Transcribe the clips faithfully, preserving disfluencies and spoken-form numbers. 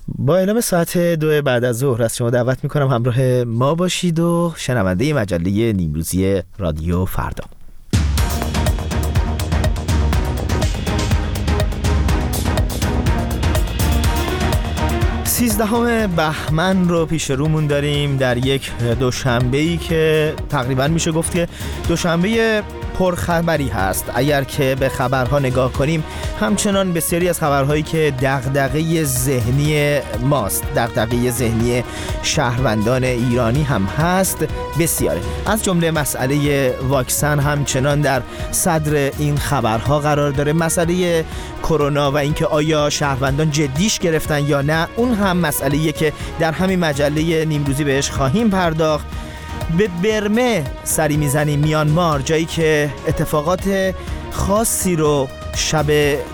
با اعلام ساعت دو بعد از ظهر از شما دعوت میکنم همراه ما باشید و شنونده مجله نیمروزی رادیو فردا. سیزدهم بهمن رو پیش رومون داریم در یک دوشنبه‌ای که تقریبا میشه گفت که دوشنبه پرخبری هست. اگر که به خبرها نگاه کنیم همچنان بسیاری از خبرهایی که دغدغه ذهنی ماست، دغدغه ذهنی شهروندان ایرانی هم هست بسیاره. از جمله مسئله واکسن همچنان در صدر این خبرها قرار داره. مسئله کرونا و اینکه آیا شهروندان جدیش گرفتن یا نه، اون هم مسئله‌ایه که در همین مجله نیمروزی بهش خواهیم پرداخت. به برمه سری میزنیم، میانمار، جایی که اتفاقات خاصی رو شب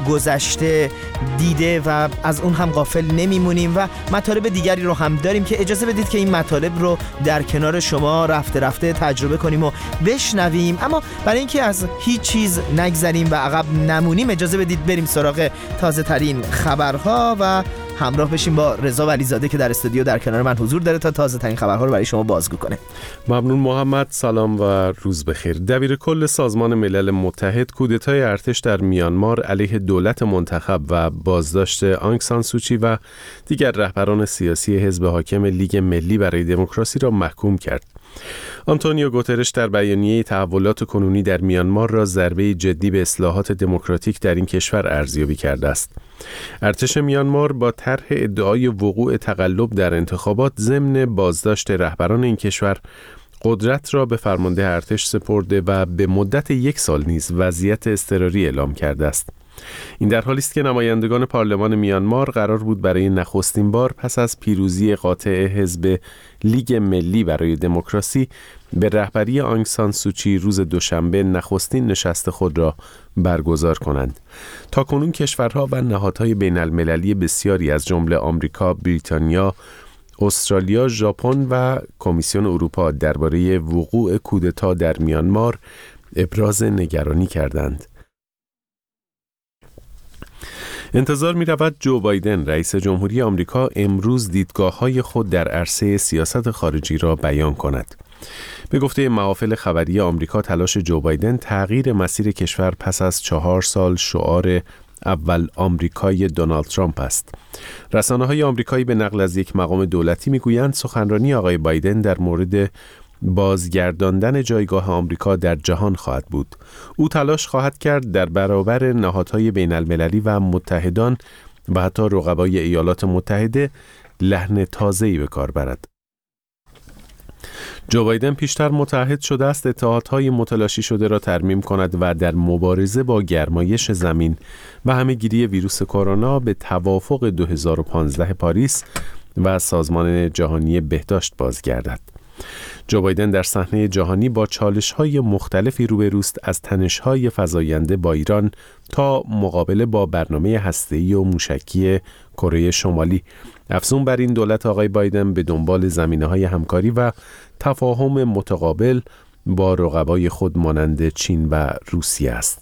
گذشته دیده و از اون هم غافل نمیمونیم و مطالب دیگری رو هم داریم که اجازه بدید که این مطالب رو در کنار شما رفته رفته تجربه کنیم و بشنویم. اما برای اینکه از هیچ چیز نگذریم و عقب نمونیم اجازه بدید بریم سراغ تازه ترین خبرها و همراه بشیم با رضا ولیزاده که در استودیو در کنار من حضور داره تا تازه ترین خبرها رو برای شما بازگو کنه. ممنون محمد، سلام و روز بخیر. دبیر کل سازمان ملل متحد کودتای ارتش در میانمار علیه دولت منتخب و بازداشت آنگ سان سوچی و دیگر رهبران سیاسی حزب حاکم لیگ ملی برای دموکراسی را محکوم کرد. آنتونیو گوترش در بیانیه تحولات کنونی در میانمار را ضربه جدی به اصلاحات دموکراتیک در این کشور ارزیابی کرده است. ارتش میانمار با طرح ادعای وقوع تقلب در انتخابات ضمن بازداشت رهبران این کشور قدرت را به فرمانده ارتش سپرده و به مدت یک سال نیز وضعیت اضطراری اعلام کرده است. این در حالی است که نمایندگان پارلمان میانمار قرار بود برای نخستین بار پس از پیروزی قاطع حزب لیگ ملی برای دموکراسی به رهبری آنگ سان سوچی روز دوشنبه نخستین نشست خود را برگزار کنند. تاکنون کشورها و نهادهای بین المللی بسیاری از جمله آمریکا، بریتانیا، استرالیا، ژاپن و کمیسیون اروپا درباره وقوع کودتا در میانمار ابراز نگرانی کردند. انتظار می رود جو بایدن رئیس جمهوری آمریکا امروز دیدگاه‌های خود در عرصه سیاست خارجی را بیان کند. به گفته محافل خبری آمریکا تلاش جو بایدن تغییر مسیر کشور پس از چهار سال شعار اول آمریکای دونالد ترامپ است. رسانه‌های آمریکایی به نقل از یک مقام دولتی می‌گویند سخنرانی آقای بایدن در مورد بازگرداندن جایگاه آمریکا در جهان خواهد بود. او تلاش خواهد کرد در برابر نهادهای بین المللی و متحدان و حتی رقبای ایالات متحده لحن تازه‌ای به کار برد. جو بایدن پیشتر متعهد شده است اتحادهای متلاشی شده را ترمیم کند و در مبارزه با گرمایش زمین و همه‌گیری ویروس کرونا به توافق دو هزار و پانزده پاریس و سازمان جهانی بهداشت بازگردد. جو بایدن در صحنه جهانی با چالش‌های مختلفی روبروست، از تنش‌های فزاینده با ایران تا مقابله با برنامه هسته‌ای و موشکی کره شمالی. افزون بر این دولت آقای بایدن به دنبال زمینه‌های همکاری و تفاهم متقابل با رقبای خود مانند چین و روسیه است.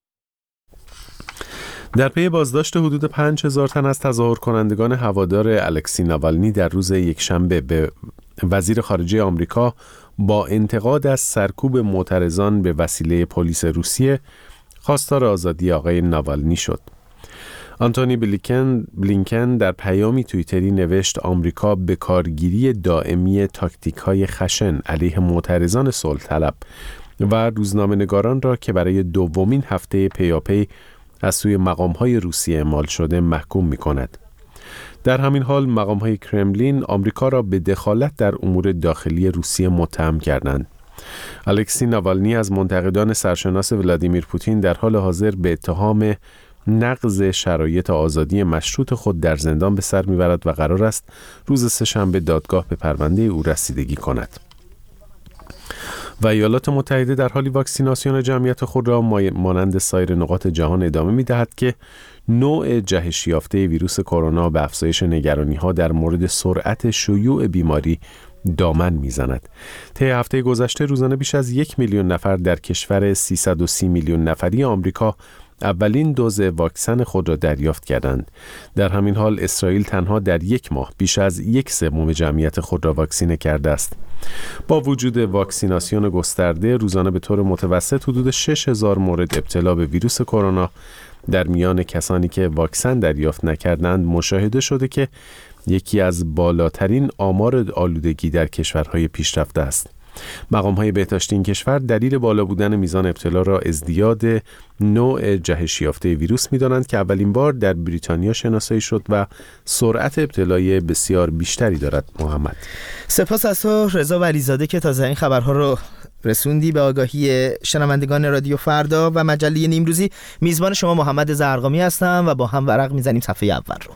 در پی بازداشت حدود پنج هزار تن از تظاهر کنندگان هوادار الکسی ناوالنی در روز یکشنبه به وزیر خارجه آمریکا با انتقاد از سرکوب معترضان به وسیله پلیس روسیه خواستار آزادی آقای ناوالنی شد. آنتونی بلینکن بلینکن در پیامی توییتری نوشت آمریکا به کارگیری دائمی تاکتیک‌های خشن علیه معترضان صلح طلب و روزنامه‌نگاران را که برای دومین هفته پیاپی از سوی مقام‌های روسیه اعمال شده محکوم می‌کند. در همین حال مقام‌های کرملین آمریکا را به دخالت در امور داخلی روسیه متهم کردند. الکسی ناوالنی از منتقدان سرشناس ولادیمیر پوتین در حال حاضر به اتهام نقض شرایط آزادی مشروط خود در زندان به سر می‌برد و قرار است روز سه‌شنبه دادگاه به پرونده او رسیدگی کند. و ایالات متحده در حالی واکسیناسیون جمعیت خود را مانند سایر نقاط جهان ادامه می‌دهد که نوع جهش یافته ویروس کرونا به افزایش نگرانی‌ها در مورد سرعت شیوع بیماری دامن می‌زند. طی هفته گذشته روزانه بیش از یک میلیون نفر در کشور سیصد و سی میلیون نفری آمریکا اولین دوز واکسن خود را دریافت کردند. در همین حال اسرائیل تنها در یک ماه بیش از یک سوم جمعیت خود را واکسینه کرده است. با وجود واکسیناسیون گسترده، روزانه به طور متوسط حدود شش هزار مورد ابتلا به ویروس کرونا در میان کسانی که واکسن دریافت نکردند مشاهده شده که یکی از بالاترین آمار آلودگی در کشورهای پیشرفته است. مقام‌های بهداشتی این کشور دلیل بالا بودن میزان ابتلا را ازدیاد نوع جهش یافته ویروس می‌دانند که اولین بار در بریتانیا شناسایی شد و سرعت ابتلای بسیار بیشتری دارد. محمد، سپاس از تو رضا ولیزاده که تازه این خبرها رو رسوندی به آگاهی شنوندگان رادیو فردا و مجله نیمروزی. میزبان شما محمد زرقامی هستم و با هم ورق میزنیم صفحه اول رو.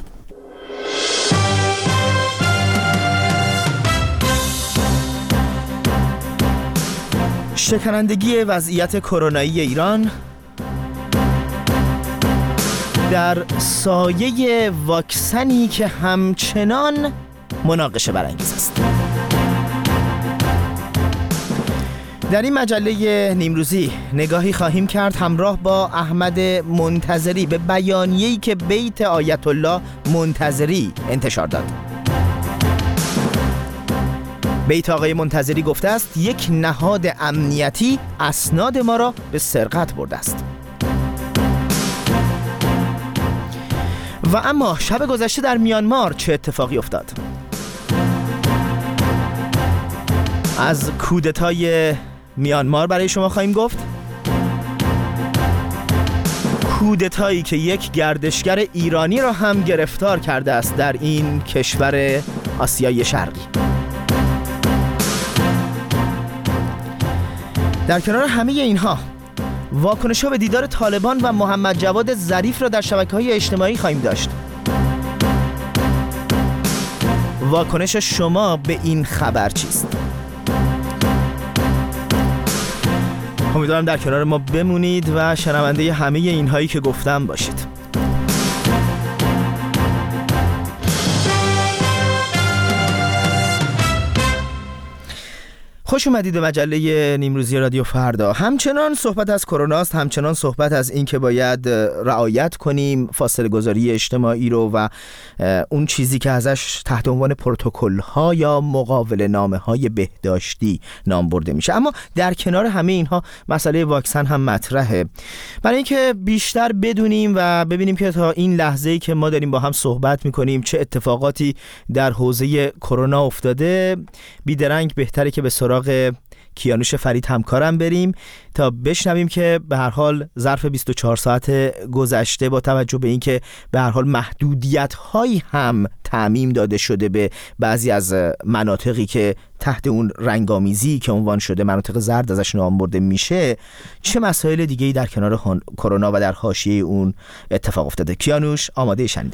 شکنندگی وضعیت کرونایی ایران در سایه واکسنی که همچنان مناقشه برانگیز است. در این مجله نیمروزی نگاهی خواهیم کرد همراه با احمد منتظری به بیانیه‌ای که بیت آیت الله منتظری انتشار داد. بیت آقای منتظری گفته است یک نهاد امنیتی اسناد ما را به سرقت برده است. و اما شب گذشته در میانمار چه اتفاقی افتاد؟ از کودتای میانمار برای شما خواهیم گفت. کودتایی که یک گردشگر ایرانی را هم گرفتار کرده است در این کشور آسیای شرقی. در کنار همه اینها واکنش‌ها به دیدار طالبان و محمد جواد ظریف را در شبکه‌های اجتماعی خواهیم داشت. واکنش شما به این خبر چیست؟ امیدوارم در کنار ما بمونید و شنونده همه اینهایی که گفتم باشید. خوش اومدید به مجله نیمروزی رادیو فردا. همچنان صحبت از کرونا است، همچنان صحبت از این که باید رعایت کنیم فاصله گذاری اجتماعی رو و اون چیزی که ازش تحت عنوان پروتکل ها یا مقابله نامه های بهداشتی نام برده میشه. اما در کنار همه اینها مسئله واکسن هم مطرحه. برای اینکه بیشتر بدونیم و ببینیم که تا این لحظه‌ای که ما داریم با هم صحبت میکنیم چه اتفاقاتی در حوزه کرونا افتاده، بیدرنگ بهتره که به سراغ کیانوش فرید همکارم بریم تا بشنویم که به هر حال ظرف بیست و چهار ساعت گذشته با توجه به اینکه به هر حال محدودیت‌هایی هم تعمیم داده شده به بعضی از مناطقی که تحت اون رنگامیزی که عنوان شده مناطق زرد ازش نام برده میشه، چه مسائل دیگه‌ای در کنار کرونا و در حاشیه اون اتفاق افتاده. کیانوش، آماده شنیدن؟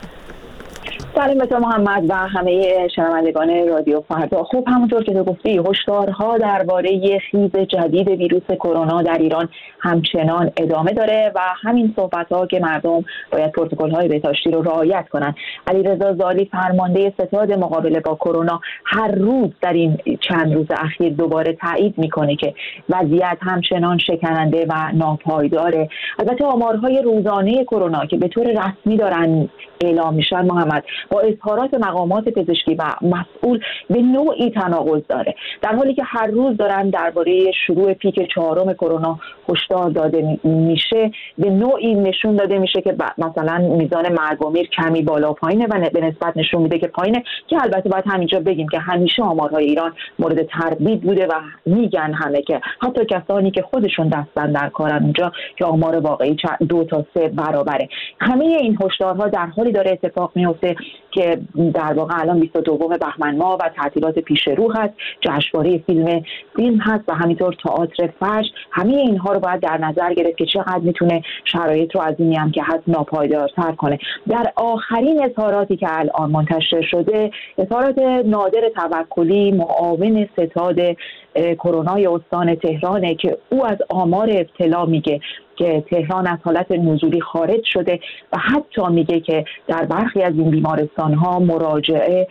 سلام به تو محمد و همه شنوندگان رادیو فردا. خب همونطور که تو گفتی، هشدارها درباره خیز جدید ویروس کرونا در ایران همچنان ادامه داره و همین صحبت‌ها که مردم باید پروتکل‌های بهداشتی رو رعایت کنن. علیرضا زالی فرمانده ستاد مقابله با کرونا هر روز در این چند روز اخیر دوباره تایید میکنه که وضعیت همچنان شکننده و ناپایداره. البته آمارهای روزانه کرونا که به طور رسمی دارن اعلام میشن محمد با اظهارات مقامات پزشکی و مسئول به نوعی تناقض داره، در حالی که هر روز دارن درباره شروع پیک چهارم کرونا هشدار داده میشه. به نوعی نشون داده میشه که مثلا میزان مرگ و میر کمی بالا پایینه و به نسبت نشون میده که پایینه، که البته باید همینجا بگیم که همیشه آمارهای ایران مورد تردید بوده و میگن همه که حتی کسانی که خودشون دستن در کارن اونجا که آمار واقعی دو تا سه برابره. همه این هشدارها در حالی داره اتفاق میفته که در واقع الان بیست و دوم بهمن ماه و تعطیلات پیش رو هست، جشنواره فیلم فیلم هست و همینطور تئاتر فجر. همه اینها رو باید در نظر گرفت که چقدر میتونه شرایط رو از اینی هم که هست ناپایدارتر کنه. در آخرین اظهاراتی که الان منتشر شده، اظهارات نادر توکلی معاون ستاد کرونای استان تهرانه که او از آمار ابتلا میگه که تهران از حالت نزولی خارج شده و حتی میگه که در برخی از این بیمارستان‌ها مراجعه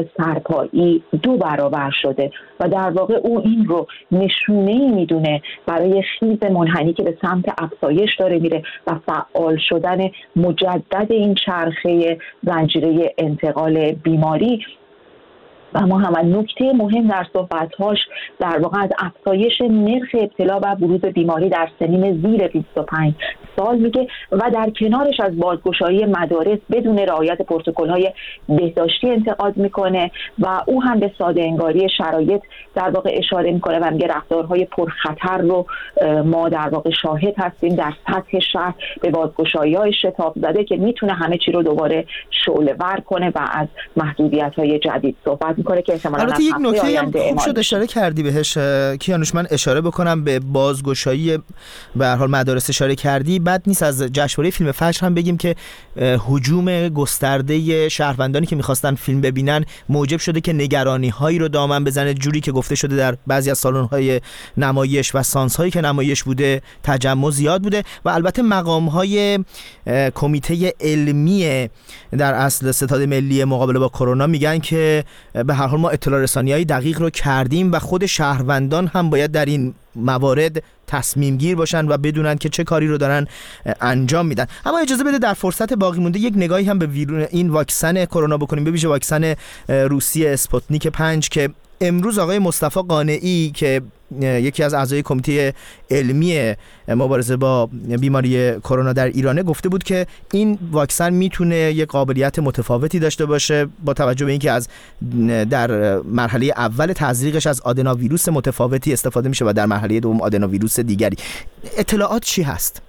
سرپایی دو برابر شده و در واقع او این رو نشونه‌ای میدونه برای خیز منحنی که به سمت افزایش داره میره و فعال شدن مجدد این چرخه زنجیره انتقال بیماری. و محمد نکته مهم در صحبت‌هاش در واقع از افزایش نرخ ابتلا و بروز بیماری در سنین زیر بیست و پنج سال میگه و در کنارش از بازگشایی مدارس بدون رعایت پروتکل‌های بهداشتی انتقاد میکنه و او هم به ساده انگاری شرایط در واقع اشاره میکنه و میگه رفتارهای پرخطر رو ما در واقع شاهد هستیم در سطح شهر به بازگشایی‌های شتاب زده که میتونه همه چی رو دوباره شعله‌ور کنه و از محدودیت‌های جدید صحبت میکنه که احتمالاً البته یک نکته هم خوب شد اشاره کردی بهش کیانوش، من اشاره بکنم به بازگشایی به هر حال مدارس اشاره کردی. بد نیست از جشنواره فیلم فجر هم بگیم که هجوم گسترده شهروندانی که میخواستن فیلم ببینن موجب شده که نگرانی هایی رو دامن بزنه، جوری که گفته شده در بعضی از سالن های نمایش و سانس هایی که نمایش بوده تجمع زیاد بوده و البته مقام های کمیته علمی در اصل ستاد ملی مقابله با کرونا میگن که به هر حال ما اطلاع رسانی‌های دقیق رو کردیم و خود شهروندان هم باید در این موارد تصمیم گیر باشن و بدونن که چه کاری رو دارن انجام میدن. اما اجازه بده در فرصت باقی مونده یک نگاهی هم به این واکسن کرونا بکنیم، به ویژه واکسن روسیه اسپوتنیک پنج که امروز آقای مصطفی قانعی که یکی از اعضای کمیته علمی مبارزه با بیماری کرونا در ایرانه گفته بود که این واکسن میتونه یک قابلیت متفاوتی داشته باشه با توجه به اینکه از در مرحله اول تزریقش از آدنوویروس متفاوتی استفاده میشه و در مرحله دوم آدنوویروس دیگری. اطلاعات چی هست؟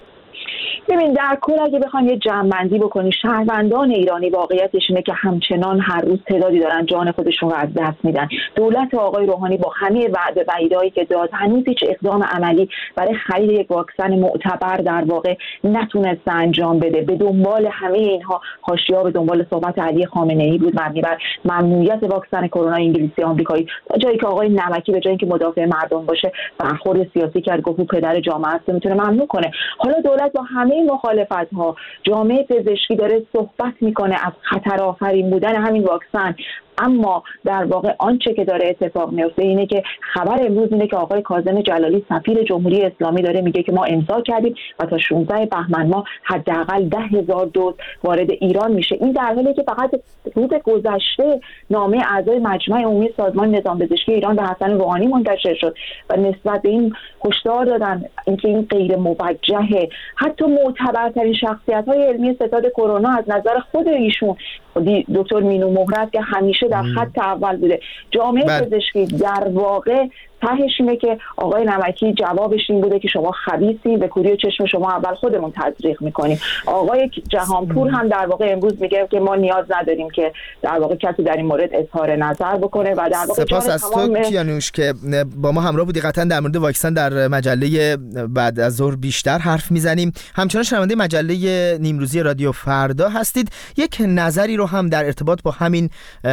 ببین در کل اگه بخوام یه جمع‌بندی بکنی، شهروندان ایرانی واقعیتش اینه که همچنان هر روز تعدادی دارن جان خودشون رو از دست میدن. دولت آقای روحانی با همه وعده و ایده‌هایی که داد هنوز هیچ اقدام عملی برای خرید یک واکسن معتبر در واقع نتونسته انجام بده. به دنبال همه اینها حاشیه‌ها به دنبال صحبت علی خامنه‌ای بود مبنی بر ممنوعیت واکسن کرونا انگلیسی آمریکایی، تا جایی که آقای نمکی به جای اینکه مدافع مردم باشه برخورد سیاسی کرد، گفت پدر جامعه است میتونه ممنوع کنه. حالا دولت با همه مخالفت‌ها جامعه پزشکی داره صحبت میکنه از خطر آفرین بودن همین واکسن، اما در واقع آنچه که داره اتفاق میفته اینه که خبر امروز اینه که آقای کاظم جلالی سفیر جمهوری اسلامی داره میگه که ما امضا کردیم و تا شانزده بهمن ما حداقل ده هزار دوز وارد ایران میشه. این در حالی که فقط روز گذشته نامه اعضای مجمع عمومی سازمان نظام پزشکی ایران به حسن روحانی منتشر شد و نسبت به این هشدار دادن اینکه این غیر موجهه. حتی معتبرترین شخصیت‌های علمی ستاد کرونا از نظر خود ایشون دکتر مینو مهرت که همیشه در خط اول بوده، جامعه پزشکی در واقع تهش اینه که آقای نمکی جوابش این بوده که شما خبیثین، به کوری و چشم شما اول خودمون تزریق میکنیم. آقای جهانپور هم در واقع امروز میگه که ما نیاز نداریم که در واقع کسی در این مورد اظهار نظر بکنه و در واقع سپاس از تو کیانوش که با ما همراه بودی. قطعا در مورد واکسن در مجله بعد از ظهر بیشتر حرف میزنیم. همچنان شنونده مجله نیمروزی رادیو فردا هستید. یک نظری رو هم در ارتباط با همین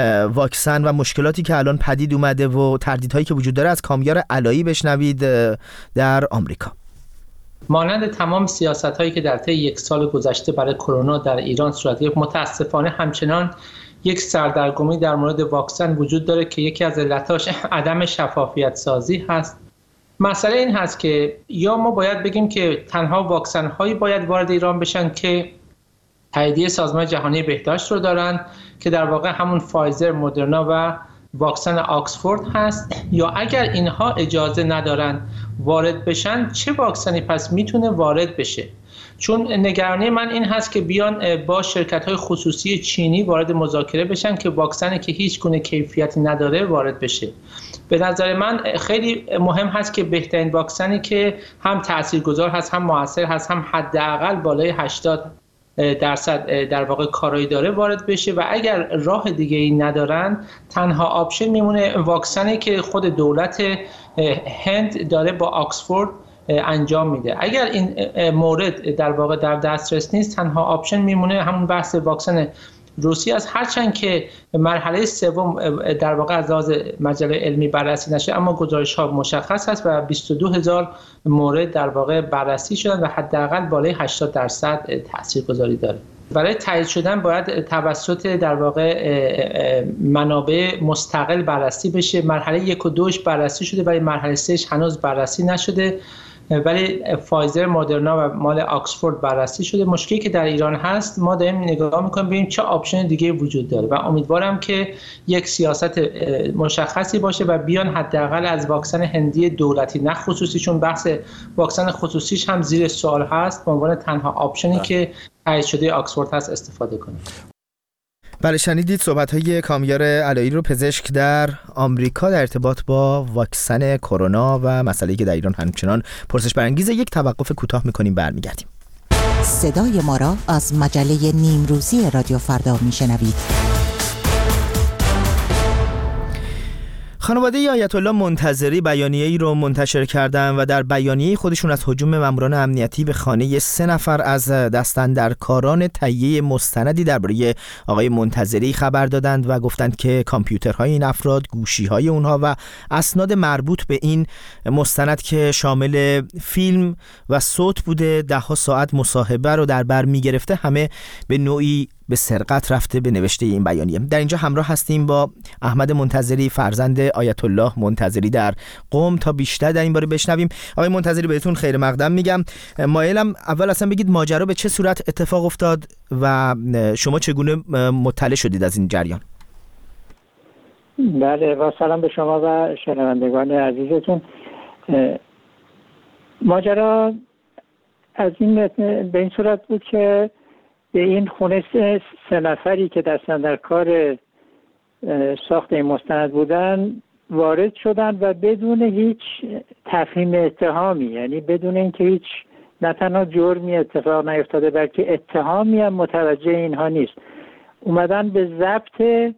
واکسن و مشکلاتی که الان پدید اومده و تردیدهایی که وجود داره از کامیار علایی بشنوید در آمریکا. مانند تمام سیاست‌هایی که در طی یک سال گذشته برای کرونا در ایران صورت گرفت، متاسفانه همچنان یک سردرگمی در مورد واکسن وجود داره که یکی از علتاش عدم شفافیت سازی هست. مسئله این هست که یا ما باید بگیم که تنها واکسن‌هایی باید وارد ایران بشن که تاییدیه سازمان جهانی بهداشت رو دارن که در واقع همون فایزر، مدرنا و واکسن آکسفورد هست، یا اگر اینها اجازه ندارن وارد بشن چه واکسنی پس میتونه وارد بشه؟ چون نگرانی من این هست که بیان با شرکت‌های خصوصی چینی وارد مذاکره بشن که واکسنی که هیچ گونه کیفیتی نداره وارد بشه. به نظر من خیلی مهم هست که بهترین واکسنی که هم تاثیرگذار هست، هم موثر هست، هم حداقل بالای هشتاد درصد در واقع کارایی داره وارد بشه و اگر راه دیگه ای ندارن تنها آپشن میمونه واکسنی که خود دولت هند داره با آکسفورد انجام میده. اگر این مورد در واقع در دسترس نیست تنها آپشن میمونه همون بحث واکسن روسیه است، هرچند که مرحله سوم در واقع از لحاظ مجله علمی بررسی نشه، اما گزارش‌ها مشخص است و بیست و دو هزار مورد در واقع بررسی شدن و حداقل بالای هشتاد درصد تاثیرگذاری داره. برای تایید شدن باید توسط در واقع منابع مستقل بررسی بشه. مرحله یک و دوش بررسی شده ولی مرحله سهش هنوز بررسی نشده، ولی فایزر، مدرنا و مال آکسفورد بررسی شده. مشکلی که در ایران هست، ما داریم نگاه میکنیم ببینیم چه آپشن دیگه وجود داره و امیدوارم که یک سیاست مشخصی باشه و بیان حداقل از واکسن هندی دولتی نه خصوصی، چون بحث واکسن خصوصیش هم زیر سوال هست، به عنوان تنها آپشنی که تایید شده آکسفورد هست استفاده کنیم. بله، شنیدید صحبت‌های کامیار علایی رو، پزشک در آمریکا، در ارتباط با واکسن کرونا و مسئله‌ای که در ایران همچنان پرسش برانگیزه. یک توقف کوتاه می‌کنیم، برمیگردیم. صدای ما را از مجله نیمروزی رادیو فردا میشنوید. خانواده آیت الله منتظری بیانیه‌ای رو منتشر کردن و در بیانیه خودشون از هجوم ماموران امنیتی به خانه سه نفر از دستاندرکاران تهیه مستندی درباره آقای منتظری خبر دادند و گفتند که کامپیوترهای این افراد، گوشی‌های اونها و اسناد مربوط به این مستند که شامل فیلم و صوت بوده، ده‌ها ساعت مصاحبه رو در بر می‌گرفته، همه به نوعی به سرقت رفته به نوشته این بیانیه. در اینجا همراه هستیم با احمد منتظری، فرزند آیت الله منتظری در قم، تا بیشتر در این باره بشنویم. آقای منتظری، بهتون خیر مقدم میگم. مایلم اول اصلا بگید ماجرا به چه صورت اتفاق افتاد و شما چگونه مطلع شدید از این جریان؟ بله، با سلام به شما و شنوندگان عزیزتون. ماجرا از این به این صورت بود که به این خونه سه, سه نفری که دستن در کار ساخت این مستند بودن وارد شدن و بدون هیچ تفهیم اتهامی، یعنی بدون اینکه هیچ نه تنها جرمی اتفاق نیفتاده بلکه اتهامی هم متوجه اینها نیست، اومدن به ضبط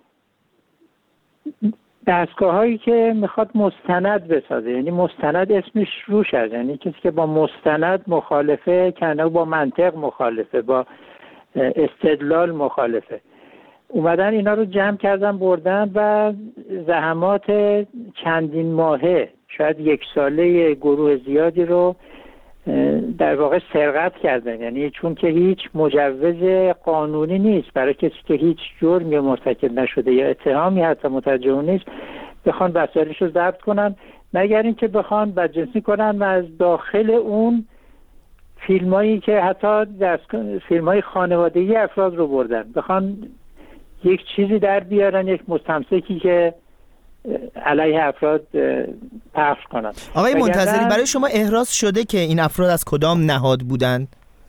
دستگاه هایی که میخواد مستند بسازه. یعنی مستند اسمش روش هست، یعنی کسی که با مستند مخالفه، کنه با منطق مخالفه، با استدلال مخالفه. اومدن اینا رو جمع کردن بردن و زحمات چندین ماهه، شاید یک ساله گروه زیادی رو در واقع سرقت کردن. یعنی چون که هیچ مجوز قانونی نیست برای کسی که هیچ جرمی مرتکب نشده یا اتهامی حتی متوجه نیست بخوان وسایلش رو ضبط کنن، مگر اینکه بخوان بدجنسی کنن و از داخل اون فیلمایی که حتی فیلمای خانوادگی افراد رو بردن بخوان یک چیزی در بیارن، یک مستمسکی که علیه افراد پخش کنند. آقای منتظری، برای شما احراز شده که این افراد از کدام نهاد بودند؟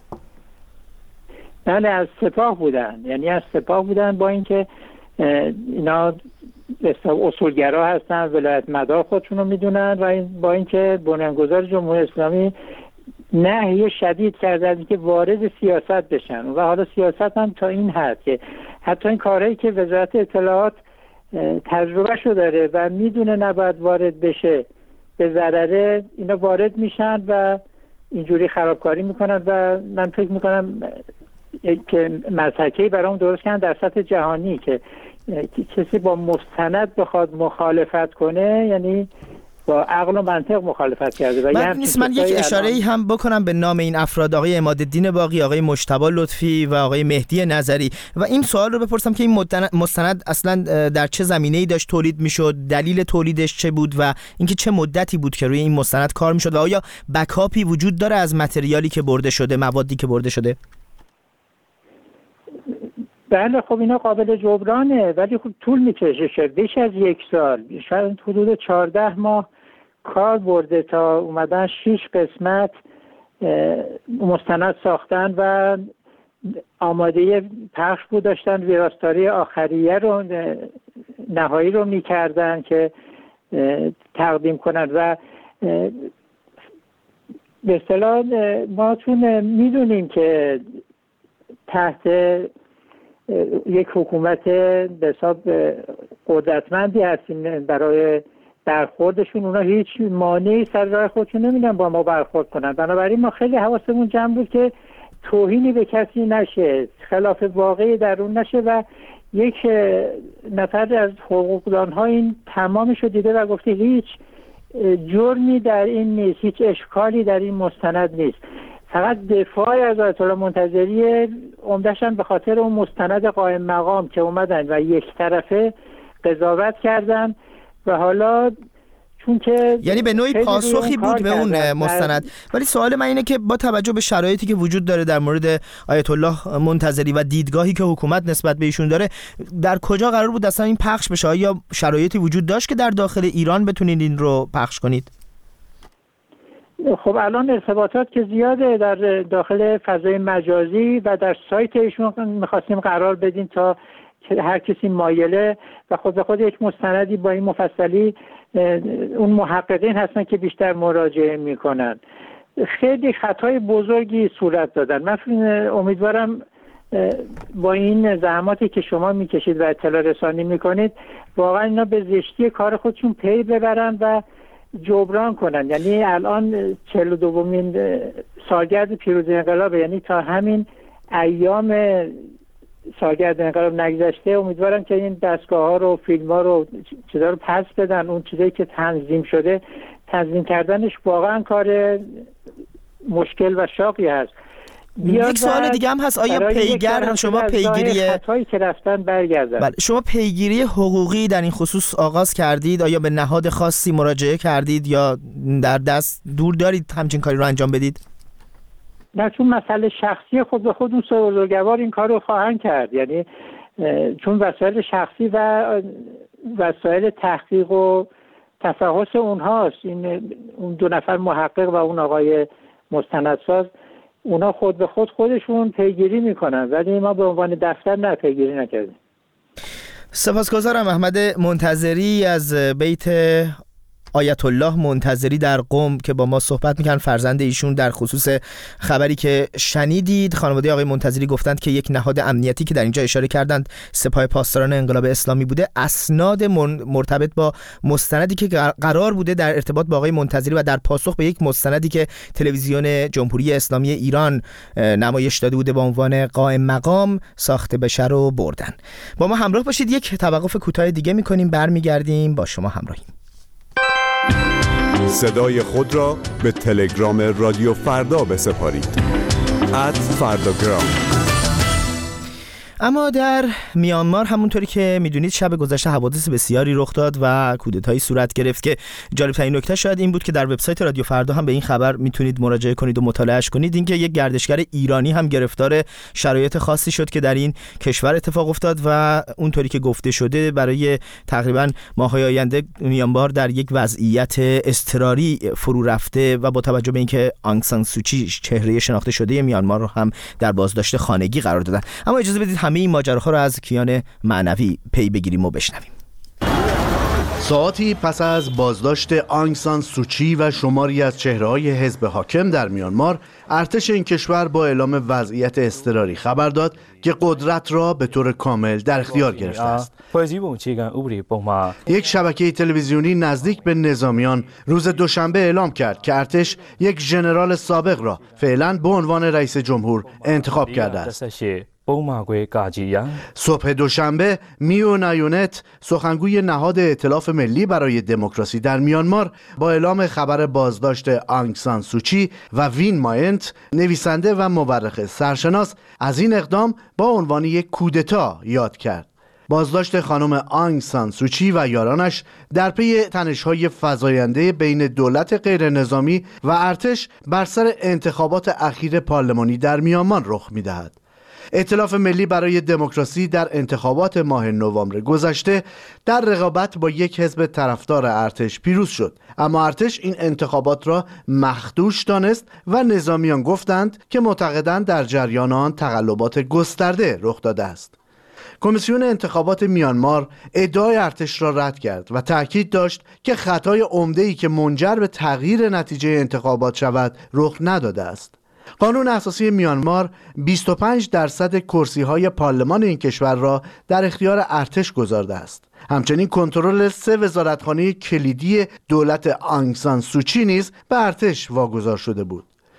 بله، از سپاه بودن. یعنی از سپاه بودن، با اینکه اینا اصولگرا هستن، ولایت مدار خودشون رو میدونن و این با اینکه بنیانگذار جمهوری اسلامی نهی شدید کردن که وارد سیاست بشن و حالا سیاست هم تا این حد که حتی این کارهایی که وزارت اطلاعات تجربه شو داره و میدونه نباید وارد بشه به ضرره، اینا وارد میشن و اینجوری خرابکاری میکنن و من فکر میکنم که مسحکه‌ای برام درست کردن در سطح جهانی که کسی با مستند بخواد مخالفت کنه یعنی با عقل و منطق مخالفت کرده. و من نیست من یک اشاره‌ای هم بکنم به نام این افراد، آقای عمادالدین باقی، آقای مجتبی لطفی و آقای مهدی نظری، و این سوال رو بپرسم که این مستند اصلا در چه زمینه‌ای داشت تولید میشد، دلیل تولیدش چه بود و اینکه چه مدتی بود که روی این مستند کار میشد و آیا بکاپی وجود داره از متریالی که برده شده، موادی که برده شده؟ بله، خب اینا قابل جبرانه ولی خب طول میکشه، بیش از یک سال، شاید حدود چهارده ماه کار برده تا اومدن شش قسمت مستند ساختن و آماده پخش بود، داشتن ویراستاری آخریه رو نهایی رو میکردن که تقدیم کنن و به اصطلاح ما چون میدونیم که تحت یک حکومت به حساب قدرتمندی هستیم برای برخوردشون، اونا هیچ مانعی سر راه خودشون نمیدن با ما برخورد کنن، بنابراین ما خیلی حواسمون جمع بود که توهینی به کسی نشه، خلاف واقعی در اون نشه و یک نفر از حقوقدان‌ها این تمامش رو دیده و گفته هیچ جرمی در این نیست، هیچ اشکالی در این مستند نیست، فقط دفاع از آیت الله منتظری عمده‌ش به خاطر اون مستند قائم مقام که اومدن و یک طرفه قضاوت کردن و حالا چون که یعنی به نوعی پاسخی بود به اون مستند. ولی سوال من اینه که با توجه به شرایطی که وجود داره در مورد آیت الله منتظری و دیدگاهی که حکومت نسبت به ایشون داره، در کجا قرار بود اصلا این پخش بشه؟ آیا شرایطی وجود داشت که در داخل ایران بتونید این رو پخش کنید؟ خب الان ارتباطات که زیاده در داخل فضای مجازی و در سایت ایشون می‌خواستیم قرار بدیم تا هر کسی مایله و خود به خود یک مستندی با این مفصلی، اون محققین هستن که بیشتر مراجعه میکنن. خیلی خطای بزرگی صورت دادن. من امیدوارم با این زحماتی که شما میکشید و اطلاع رسانی میکنید واقعا اینا به زشتی کار خودشون پی ببرن و جبران کنن. یعنی الان چهل و دومین سالگرد پیروزی انقلاب، یعنی تا همین ایام سالگرد انقلاب نگذشته، امیدوارم که این دستگاه ها رو، فیلم ها رو، چیزا رو پس بدن. اون چیزایی که تنظیم شده تنظیم کردنش واقعا کار مشکل و شاقی هست. یک سوال دیگه هم هست، آیا پیگر شما پیگیری خطایی که رفتن برگردن؟ بله، شما پیگیری حقوقی در این خصوص آغاز کردید؟ آیا به نهاد خاصی مراجعه کردید یا در دست دور دارید همچین کاری رو انجام بدید؟ نه، چون مسئله شخصی خود به خود اون بزرگوار این کار رو خواهند کرد. یعنی چون وسایل شخصی و وسایل تحقیق و تفحص اونهاست، این اون دو نفر محقق و اون آقای مستندساز، اونا خود به خود خودشون پیگیری میکنن، ولی ما به عنوان دفتر نه پیگیری نکردیم. سپاسگزارم. احمد منتظری از بیت آیت الله منتظری در قم که با ما صحبت میکنن، فرزند ایشون، در خصوص خبری که شنیدید. خانواده آقای منتظری گفتند که یک نهاد امنیتی که در اینجا اشاره کردند سپاه پاسداران انقلاب اسلامی بوده، اسناد مرتبط با مستندی که قرار بوده در ارتباط با آقای منتظری و در پاسخ به یک مستندی که تلویزیون جمهوری اسلامی ایران نمایش داده بوده با عنوان قائم مقام ساخته بشه رو بردن. با ما همراه باشید، یک توقف کوتاه دیگه میکنیم، برمیگردیم با شما همراهیم. صدای خود را به تلگرام رادیو فردا بسپارید. ات فرداگرام. اما در میانمار همونطوری که میدونید شب گذشته حوادث بسیاری رخ داد و کودتایی صورت گرفت که جالب‌ترین نکته شاید این بود که در وبسایت رادیو فردا هم به این خبر میتونید مراجعه کنید و مطالعهش کنید، اینکه یک گردشگر ایرانی هم گرفتار شرایط خاصی شد که در این کشور اتفاق افتاد و اونطوری که گفته شده برای تقریبا ماه‌های آینده میانمار در یک وضعیت اضطراری فرو رفته و با توجه به اینکه آنگ سان سوچی چهره شناخته شده میانمار رو هم در بازداشت خانگی قرار دادن. اما اجازه بدید همه این ماجراها رو از کیان معنوی پی بگیریم و بشنویم. ساعاتی پس از بازداشت آنگ سان سوچی و شماری از چهره‌های حزب حاکم در میانمار، ارتش این کشور با اعلام وضعیت اضطراری خبر داد که قدرت را به طور کامل در اختیار گرفته است. یک شبکه تلویزیونی نزدیک به نظامیان روز دوشنبه اعلام کرد که ارتش یک ژنرال سابق را فعلا به عنوان رئیس جمهور انتخاب کرده است. صبح دوشنبه میو نایونت، سخنگوی نهاد ائتلاف ملی برای دموکراسی در میانمار، با اعلام خبر بازداشت آنگ سان سوچی و وین ماینت، نویسنده و مورخ سرشناس، از این اقدام با عنوان یک کودتا یاد کرد. بازداشت خانم آنگ سان سوچی و یارانش در پی تنش‌های فزاینده بین دولت غیر نظامی و ارتش بر سر انتخابات اخیر پارلمانی در میانمار رخ می‌دهد. ائتلاف ملی برای دموکراسی در انتخابات ماه نوامبر گذشته در رقابت با یک حزب طرفدار ارتش پیروز شد، اما ارتش این انتخابات را مخدوش دانست و نظامیان گفتند که معتقدند در جریان آن تقلبات گسترده رخ داده است. کمیسیون انتخابات میانمار ادعای ارتش را رد کرد و تاکید داشت که خطای عمده‌ای که منجر به تغییر نتیجه انتخابات شود رخ نداده است. قانون اساسی میانمار بیست و پنج درصد کرسی‌های پارلمان این کشور را در اختیار ارتش گذارده است. همچنین کنترل سه وزارتخانه کلیدی دولت آنگ سان سوچی نیز به ارتش واگذار شده بود.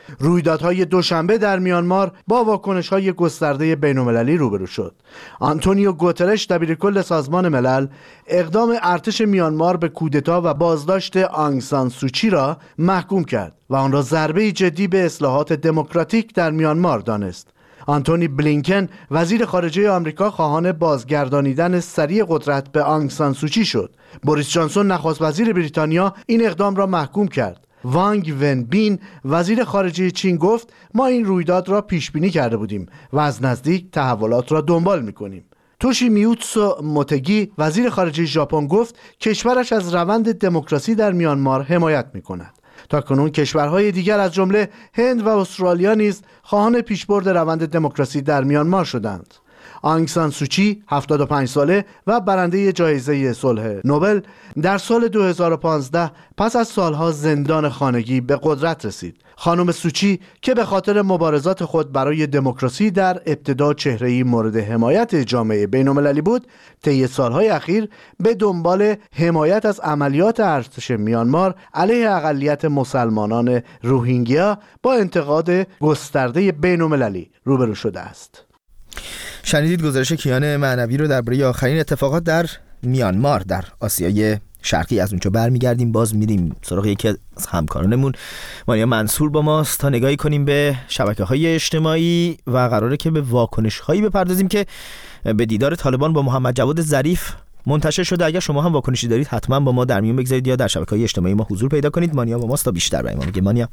رویدادهای دوشنبه در میانمار با واکنش‌های گسترده بین‌المللی روبرو شد. آنتونیو گوترش دبیرکل سازمان ملل اقدام ارتش میانمار به کودتا و بازداشت آنگ سان سوچی را محکوم کرد و آن را ضربه‌ای جدی به اصلاحات دموکراتیک در میانمار دانست. آنتونی بلینکن وزیر خارجه آمریکا خواهان بازگردانیدن سریع قدرت به آنگ سان سوچی شد. بوریس جانسون نخست وزیر بریتانیا این اقدام را محکوم کرد. وانگ ون بین وزیر خارجه چین گفت ما این رویداد را پیش بینی کرده بودیم و از نزدیک تحولات را دنبال می‌کنیم. توشی میوتسو موتگی وزیر خارجه ژاپن گفت کشورش از روند دموکراسی در میانمار حمایت می‌کند. تاکنون کشورهای دیگر از جمله هند و استرالیا نیز خواهان پیشبرد روند دموکراسی در میانمار شدند. آنگ سان سوچی هفتاد و پنج ساله و برنده جایزه صلح نوبل در سال دو هزار و پانزده پس از سالها زندان خانگی به قدرت رسید. خانم سوچی که به خاطر مبارزات خود برای دموکراسی در ابتدا چهره‌ای مورد حمایت جامعه بین‌المللی بود، طی سالهای اخیر به دنبال حمایت از عملیات ارتش میانمار علیه اقلیت مسلمانان روهینگیا با انتقاد گسترده بین‌المللی روبرو شده است. شنیدید گزارش کیان معنوی رو درباره آخرین اتفاقات در میانمار در آسیای شرقی. از اونجا برمیگردیم، باز میریم سراغ یکی از همکارانمون مانیا منصور با ماست تا نگاهی کنیم به شبکه‌های اجتماعی و قراره که به واکنش‌هایی بپردازیم که به دیدار طالبان با محمد جواد ظریف منتشر شده. اگر شما هم واکنشی دارید حتما با ما در میون بگذارید یا در شبکه‌های اجتماعی ما حضور پیدا کنید. مانیا با ماست تا بیشتر برای ما میگه. مانیا.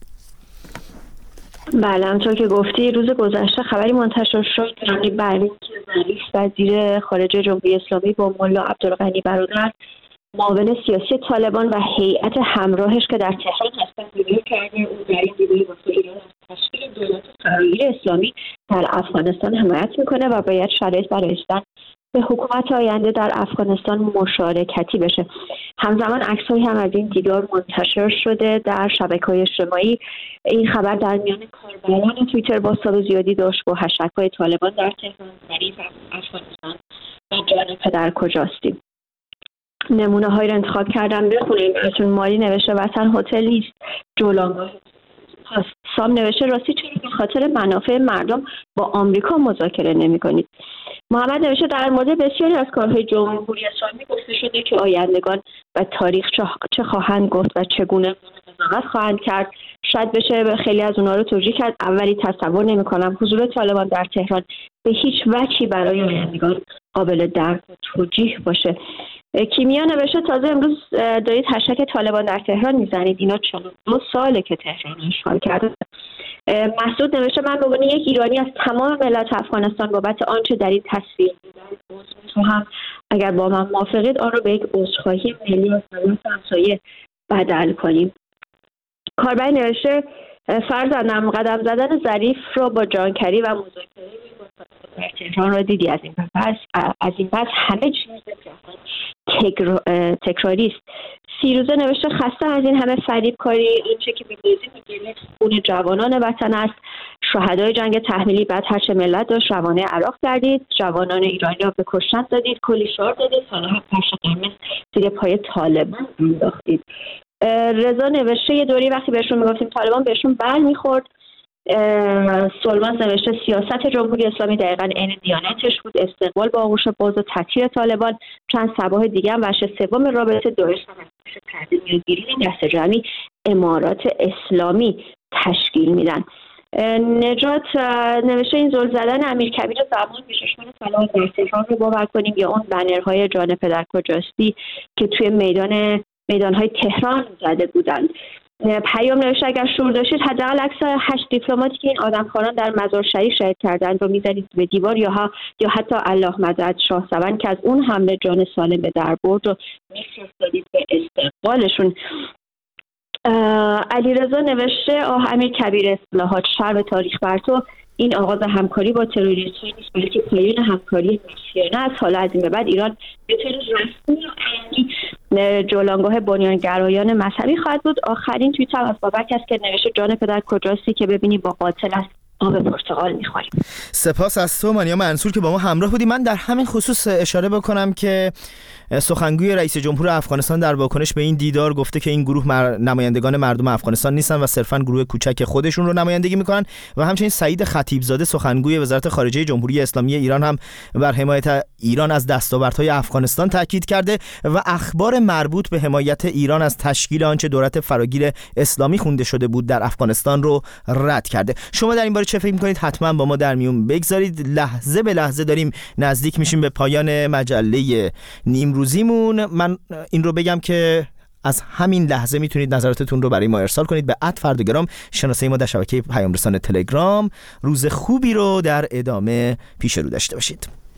بله، همونطور که گفتی روز گذشته خبری منتشر شد که برای ظریف وزیر خارجه جمهوری اسلامی با ملا عبدالغنی برادر معاون سیاسی طالبان و هیئت همراهش که در تهران هستن دیدار کرده. او در این دیدار گفت ایران از تشکیل دولت سرایی اسلامی در افغانستان حمایت میکنه و باید شرایط برای رسیدن به حکومت آینده در افغانستان مشارکتی بشه. همزمان عکس‌هایی هم از این دیدار منتشر شده در شبکه‌های اجتماعی. این خبر در میان کاربران توییتر بازتاب زیادی داشت با هشتگ‌های طالبان در تهران، ظریف افغانستان و جان پدر کجاستیم. نمونه هایی رو انتخاب کردم بخونیم براتون. مالی نوشته وطن هتل نیست، جولانگاه هست. سام نوشته راستی چرا به خاطر منافع مردم با آمریکا مذاکره نمی کنید؟ محمد نوشته در مورد بسیاری از کارهای جمهوری اسلامی گفته شده که آیندگان و تاریخ چه خواهند گفت و چگونه قضاوت خواهند کرد. شاید بشه به خیلی از اونها رو توجیه کرد. اولی تصور نمی کنم حضور طالبان در تهران به هیچ وجهی برای آیندگان قابل درک و توجیه باشه. کیمیا نوشته تازه امروز دارید هشتگ طالبان در تهران میزنید، اینا چند دو ساله که تهران اشغال کرده. مسعود نوشته من به عنوان یک ایرانی از تمام ملت افغانستان بابت آنچه در این تصویر دیدم میخواهم اگر با من موافقید آن رو به یک عذرخواهی ملی از ملت همسایه بدل کنیم. کاربر نوشته فرزندم قدم زدن ظریف رو با جانکری و مذاکره در تهران را دیدی. از این پس از این پس همه چیز تکراری است. سیروزه نوشته خسته از این همه فریبکاری، این چه که بی‌نظیر میگه خون جوانان وطن است. شهدای جنگ تحمیلی بعد هرچه ملت داشت روانه عراق کردید، جوانان ایرانی را به کشتن دادید، کلی شعار دادید، حالا هم پرچم قرمز زیر پای طالبان انداختید. رضا نوشته یه دوری وقتی بهشون میگفتیم طالبان بهشون بر میخورد. سلمان نوشته سیاست جمهوری اسلامی دقیقاً عین دیانتش بود، استقبال با آغوش باز و تطهیر طالبان. چند صباح دیگه هم وجه سوم رابطه داعش هم کرده میگیری دست جمعی امارات اسلامی تشکیل میدن. نجات نوشته این زل زدن امیرکبیر زمان به چشمان سلام در تهران رو باور کنیم یا اون بنرهای جان پدر کجاستی که توی میدان میدانهای تهران زده بودند. پیام نوشته اگر شور داشتید حداقل عکس هشت دیپلماتی که این آدمخواران در مزار شریف شهید کردند رو می‌زدید به دیوار یا ها یا حتی الله مدد شاه سوند که از اون حمله جان سالم به در برد رو می‌فرستادید به استقبالشون. علیرضا نوشته آه امیر کبیر اصلاحات شر به تاریخ بر تو، این آغاز همکاری با تروریست‌ها نیست بلکه پایان همکاری مسیرانه است. حالا از این به بعد ایران به طور رسمی و عینی جولانگاه بنیانگرایان مذهبی خواهد بود. آخرین توییت هم از بابک است که نوشته جان پدر کجاستی که ببینی با قاتل است آب پرتقال می‌خوریم. سپاس از تو مانیا منصور که با ما همراه بودی. من در همین خصوص اشاره بکنم که سخنگوی رئیس جمهور افغانستان در واکنش به این دیدار گفته که این گروه مر... نمایندگان مردم افغانستان نیستن و صرفاً گروه کوچک خودشون رو نمایندگی میکنن. و همچنین سعید خطیبزاده سخنگوی وزارت خارجه جمهوری اسلامی ایران هم بر حمایت ایران از دستاوردهای افغانستان تاکید کرده و اخبار مربوط به حمایت ایران از تشکیل آنچه دولت فراگیر اسلامی خونده شده بود در افغانستان رو رد کرده. شما در این باره چه فکر می‌کنید؟ حتما با ما در میون بگذارید. لحظه به لحظه داریم نزدیک میشیم به پایان مجله نیمروزیمون. من این رو بگم که از همین لحظه میتونید نظراتتون رو برای ما ارسال کنید به ات فردگرام، شناسه ما در شبکه پیام رسان تلگرام. روز خوبی رو در ادامه پیش رو داشته باشید.